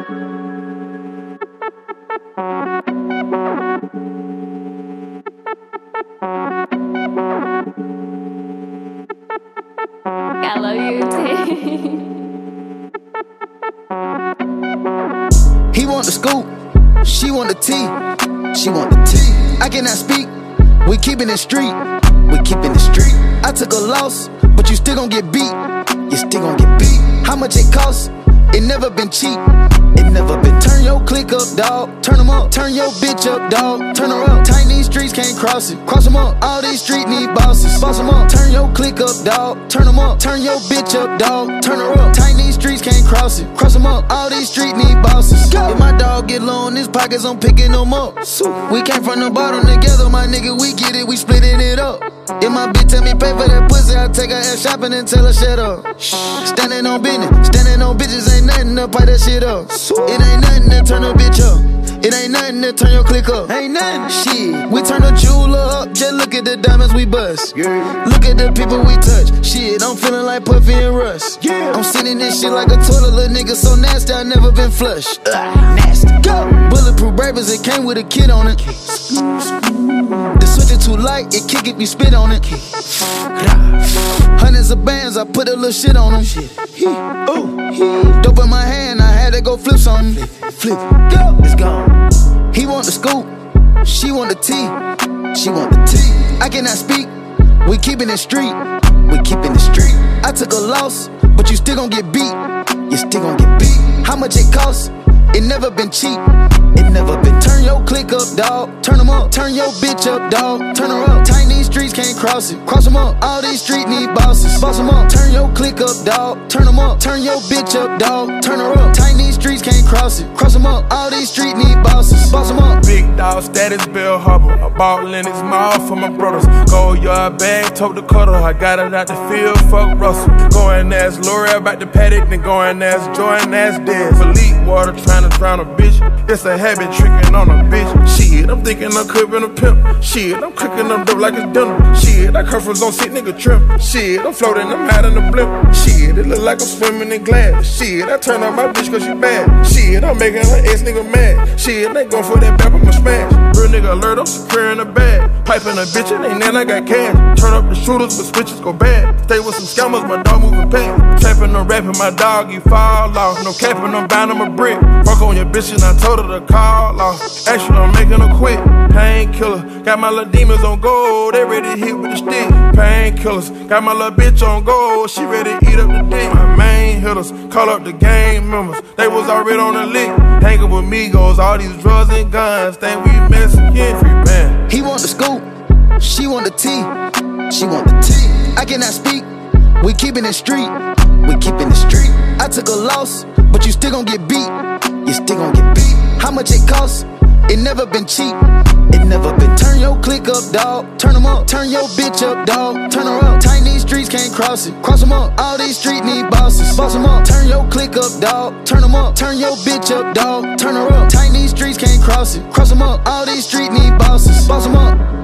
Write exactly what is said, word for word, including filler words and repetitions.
I love you, T. He want the scoop, she want the tea. She want the tea. I cannot speak, we keepin' it street. We keepin' it street. I took a loss, but you still gon' get beat. You still gon' get beat. How much it cost? It never been cheap. It never been. Turn your click up, dawg. Turn 'em up. Turn your bitch up, dawg. Turn her up. Tiny streets can't cross it. Cross 'em up. All these streets need bosses. Boss 'em up. Turn your click up, dawg. Turn 'em up. Turn your bitch up, dawg. Turn her up. Tiny streets can't cross it. Cross 'em up. All these streets need bosses. Go. If my dog get low in his pockets, I'm picking them up. We came from the bottom together, my nigga. We get it. We splitting it up. If my bitch tell me pay for that pussy, I take her ass shopping and tell her shut up. Standing on business, standing on bitches ain't nothing to pipe that shit up. It ain't nothing to turn a bitch up. It ain't nothing to turn your click up. Ain't nothing. Shit, we turn the jeweler up. Just look at the diamonds we bust. Yeah. Look at the people we touch. Shit, I'm feeling like Puffy and Russ. Yeah. I'm sitting this shit like a toilet, little nigga so nasty I never been flushed. Ugh, nasty. Go. Bulletproof bravers, it came with a kid on it. The switch is too light, it kick if you spit on it. Hundreds of bands, I put a little shit on them. Ooh, dope in my hand, I had to go flip something. Flip, go, it's gone. He want the scoop, she want the tea. She want the tea. I cannot speak, we keepin' it street. We keepin' it street. I took a loss, but you still gon' get beat. You still gon' get beat. How much it cost? It never been cheap. It never been. Turn your click up, dawg. Turn 'em up. Turn your bitch up, dawg. Turn her up. Tiny streets can't cross it. Cross 'em up. All these streets need bosses. Boss 'em up. Turn your click up, dawg. Turn 'em up. Turn your bitch up, dawg. Turn her up. Tiny streets can't cross it. Cross 'em up. All these streets need bosses. Boss 'em up. Big dog status, Bill Harbor. A ball in his mouth for my brothers. Go yard bag, tote the cutter. I got it out the field, fuck Russell. Go and ask L'Oreal about the paddock, then go and ask Jordan, ask Dez. Elite water trying to drown a bitch. It's a habit tricking on a bitch. Shit, I'm thinking I'm cooking a pimp. Shit, I'm cooking up dope like it's dinner. Shit, I come from zone sick nigga trim. Shit, I'm floating, I'm out in the blimp. Shit, it look like I'm swimming in glass. Shit, I turn on my bitch cause she bad. Shit, I'm making her ex nigga mad. Shit, they going for that bap, I'ma smash. Real nigga alert, I'm securing the bag. Piping a bitch, it ain't then I got cash. Turn up the shooters, but switches go bad. Stay with some scammers, my dog moving past. Trapping or rapping, my dog, you fall off. No capping, I'm bound, I'm a brick. Fuck on your bitch and I told her to call off. Actually, I'm making her quit. Painkiller, got my little demons on gold. They ready to hit with the stick. Painkillers, got my little bitch on gold. She ready to eat up the dick. My main hitters, call up the gang members. They was already on the lick. Hanging with Migos, all these drugs and guns. Think we Mexican, free man. He want the scoop, she want the tea. She want the tea. I cannot speak, we keepin' it street. We keepin' it street. I took a loss, but you still gon' get beat. You still gon' get beat. How much it cost? It never been cheap. It never been. Turn your click up, dawg. Turn 'em up. Turn your bitch up, dawg. Turn her up. Tiny streets can't cross it. Cross 'em up. All these streets need bosses. Boss 'em up. Turn your click up, dawg. Turn 'em up. Turn your bitch up, dawg. Turn her up. Tiny streets can't cross it. Cross 'em up. All these streets need bosses. Boss 'em up.